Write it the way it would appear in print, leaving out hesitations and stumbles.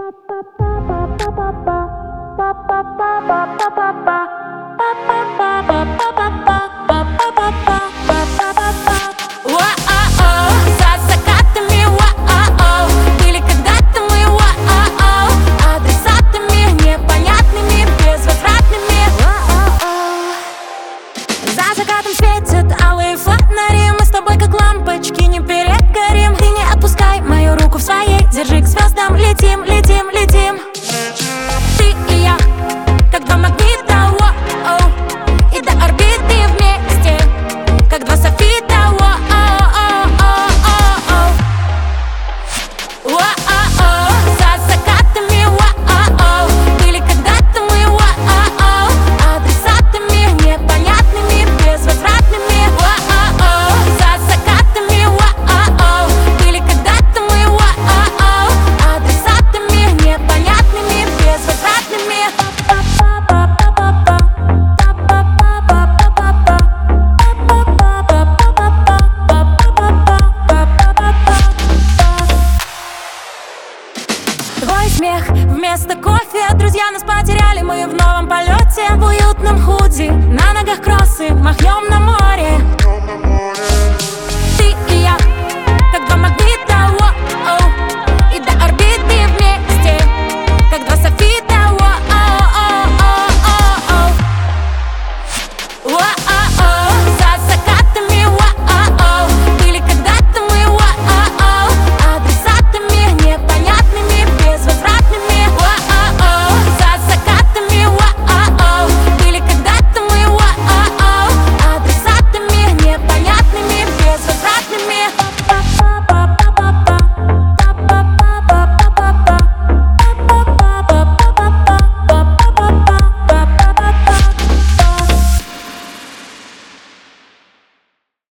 За закатом светят алые фонари, мы с тобой как лампочки не перегорим. Ты не отпускай мою руку в своей, держи к звездам, летим, летим, летим. Ты и я, как два магнита, воу-оу, и до орбиты вместе, как два софита, воу-оу-оу-оу-оу. За закатами, воу-оу, были когда-то мы, воу-оу, адресатами непонятными, безвозвратными, воу-оу. За закатами, воу-оу, были когда-то мы, воу-оу, адресатами непонятными, безвозвратными. Твой смех вместо кофе, друзья нас потеряли, мы в новом полете. В уютном худи, на ногах кроссы, махнем на море.